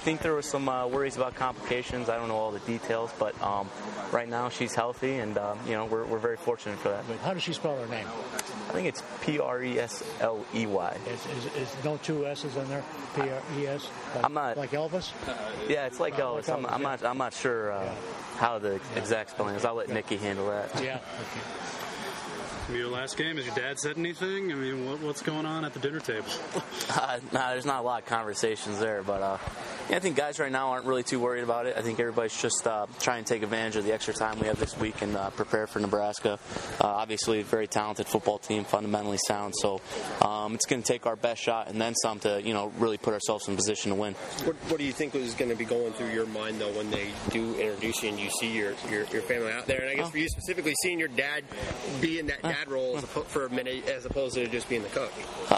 think there was some worries about complications. I don't know all the details, but right now she's healthy, and we're very fortunate for that. But how does she spell her name? I think it's Presley. Is no two S's in there? P-R-E-S? I'm not like Elvis. Yeah, it's like Elvis. Like Elvis, I'm not sure how the exact spelling is. I'll let Nikki handle that. Yeah. Okay. Your last game, has your dad said anything? I mean, what's going on at the dinner table? There's not a lot of conversations there, but I think guys right now aren't really too worried about it. I think everybody's just trying to take advantage of the extra time we have this week and prepare for Nebraska. Obviously, a very talented football team, fundamentally sound, so it's going to take our best shot and then some to really put ourselves in position to win. What do you think is going to be going through your mind, though, when they do introduce you and you see your family out there? And I guess for you specifically, seeing your dad be in that dad role for a minute as opposed to just being the coach.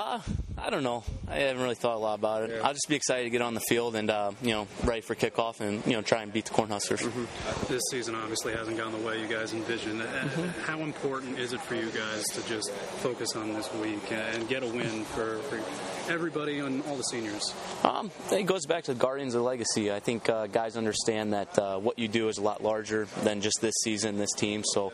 I don't know. I haven't really thought a lot about it. Yeah. I'll just be excited to get on the field and ready for kickoff and try and beat the Cornhuskers. Mm-hmm. This season obviously hasn't gone the way you guys envisioned. Mm-hmm. How important is it for you guys to just focus on this week and get a win for everybody and all the seniors? It goes back to the Guardians of Legacy. I think guys understand that what you do is a lot larger than just this season, this team. So,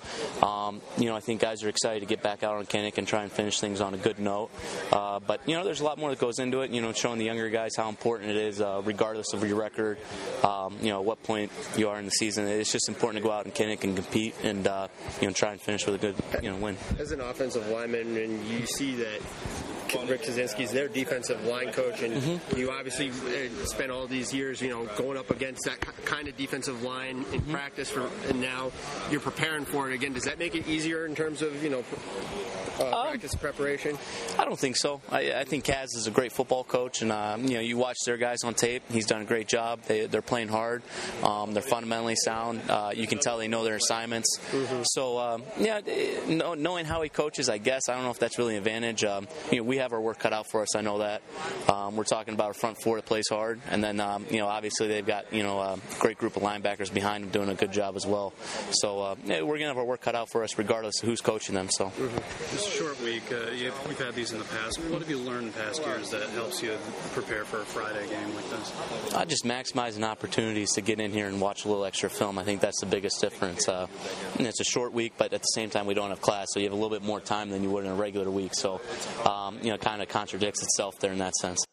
I think guys are excited to get back out on Kinnick and try and finish things on a good note. But there's a lot more that goes into it. Showing the younger guys how important it is, regardless of your record. At what point you are in the season. It's just important to go out in Kinnick and compete and try and finish with a good win. As an offensive lineman, and you see that Rick Kaczynski's their defensive line coach, and you obviously spent all these years, going up against that kind of defensive line in practice, and now you're preparing for it again. Does that make it easier in terms of, practice preparation? I don't think so. I think Kaz is a great football coach, and you watch their guys on tape. He's done a great job. They're playing hard. They're fundamentally sound. You can tell they know their assignments. Mm-hmm. So knowing how he coaches, I guess I don't know if that's really an advantage. We have our work cut out for us. I know that. We're talking about a front four that plays hard, and then obviously they've got a great group of linebackers behind them doing a good job as well. So we're gonna have our work cut out for us regardless of who's coaching them. So. Mm-hmm. It's a short week. You've had these in the past. What have you learned in past years that helps you prepare for a Friday game like this? Just maximizing opportunities to get in here and watch a little extra film. I think that's the biggest difference. It's a short week, but at the same time we don't have class, so you have a little bit more time than you would in a regular week. So, kind of contradicts itself there in that sense.